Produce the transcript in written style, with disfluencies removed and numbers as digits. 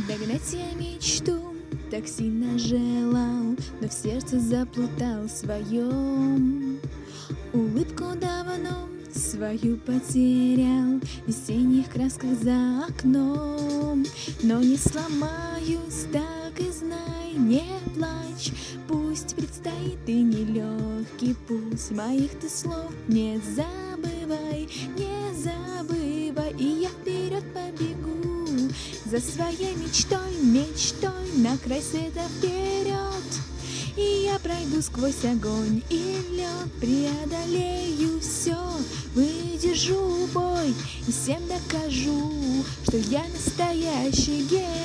Догнать я мечту так сильно желал, но в сердце заплутал своем. Улыбку давно свою потерял в весенних красках за окном. Но не сломаюсь, так и знай, не плачь. Пусть предстоит и нелегкий путь, моих ты слов не забывай, не забывай. И я вперед побегу за своей мечтой, мечтой на край света вперед. И я пройду сквозь огонь и лед, преодолею все, выдержу бой и всем докажу, что я настоящий герой.